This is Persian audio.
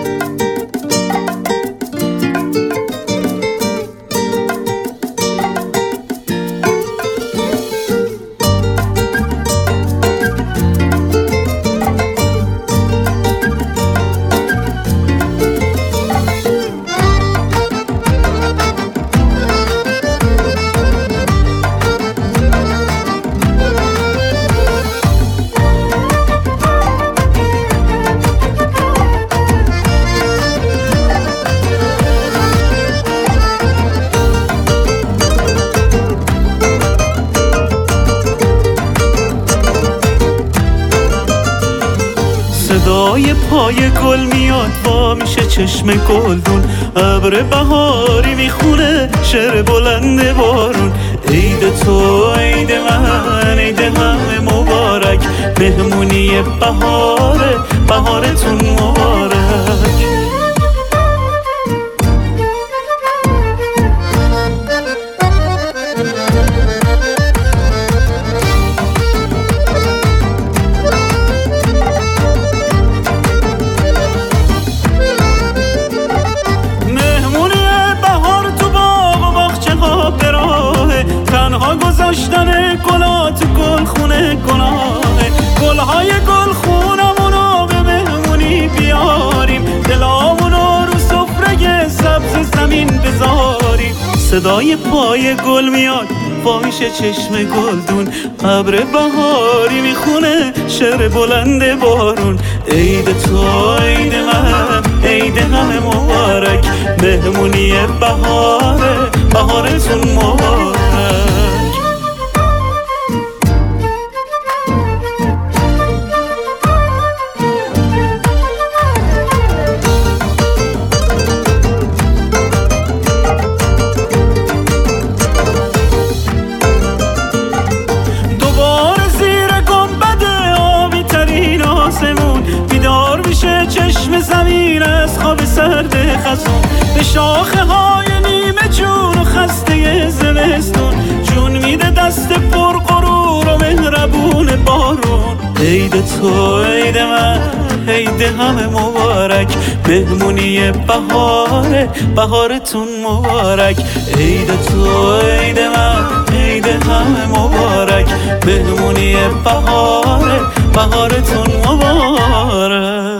صدای پای گل میاد وا میشه چشم گلدون، ابر بهاری میخونه شعر بلند بارون. عید تو عید من عید همه مبارک، مهمونی بهاره بهارتون مبارک. گذاشتن گلا تو گلخونه گناهه، گلهای گلخونمونو به مهمونی بیاریم، دلامونو رو سفره سبز زمین بذاریم. صدای پای گل میاد وا میشه چشم گلدون، ابر بهاری میخونه شعر بلند بارون. عید تو عید من عید همه مبارک، مهمونی بهاره بهارتون مبارک. چشم زمین از خواب سرد خزون، به شاخه های نیمه جون و خسته زمستون، جون میده دست پر غرور و مهربون بارون. عید تو عید من عید همه مبارک، مهمونی بهاره بهارتون مبارک. عید تو عید من عید همه مبارک، مهمونی بهاره بهارتون مبارک.